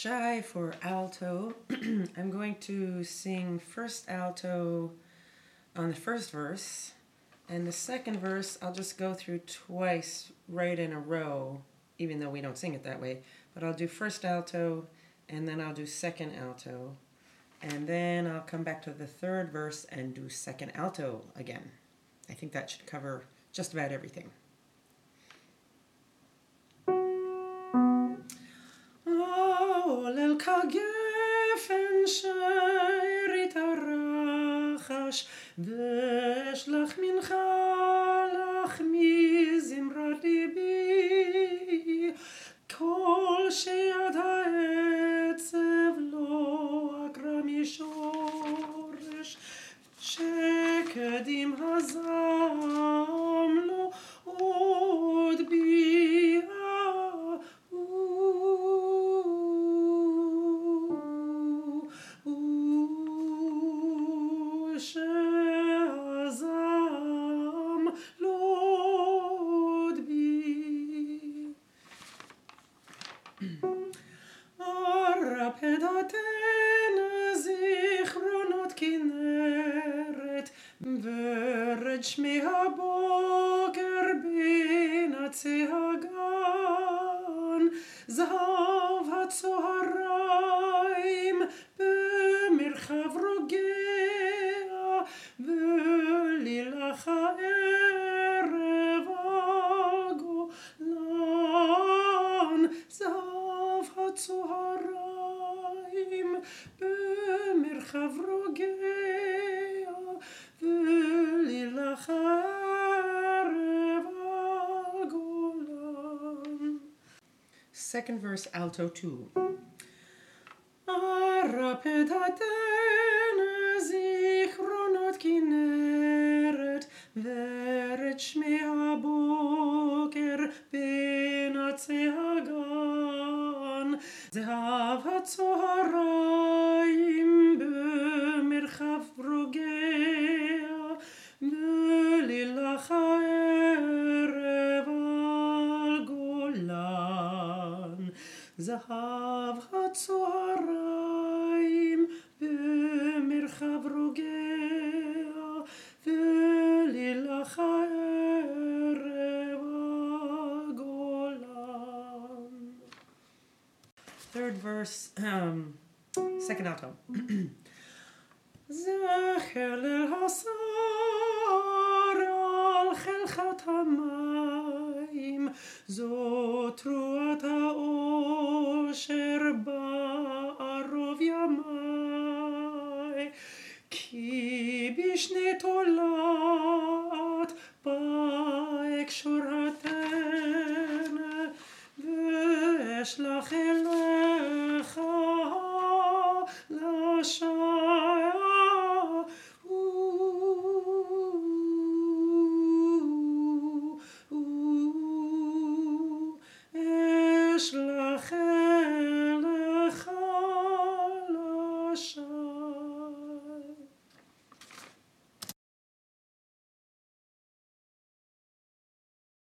Shy for alto. I'm going to sing first alto on the first verse, and the second verse I'll just go through twice right in a row, even though we don't sing it that way. But I'll do first alto, and then I'll do second alto, and then I'll come back to the third verse and do second alto again. I think that should cover just about everything. עולל כגפן שארית הרחש ואשלח מנחה לך מזמרת ליבי כל שיד העצב לא עקרה משורש שקדים הזעם לא עוד ביאה שהזעם לא עוד בי הרפדתן זיכרונות כנרת ורד שמי הבוקר בין עצי הגן זהב הצהריים במרחב רוגע ולילך הערב הגולן זהב הצהריים במרחב רוגע ולילך הערב הגולן. Second verse, alto 2. הרפדתן זיכרונות כנרת ורד שמי הבוקר בין עצי הגן זהב הצהריים במרחב רוגע ולילך הערב על גולן זהב הצהריים במרחב רוגע ולילך הערב הגולן. Third verse, second alto. זכר ליל הסער על חלחת המים זאת תרועת האושר בערוב ימי כי בשני תולעת באקשור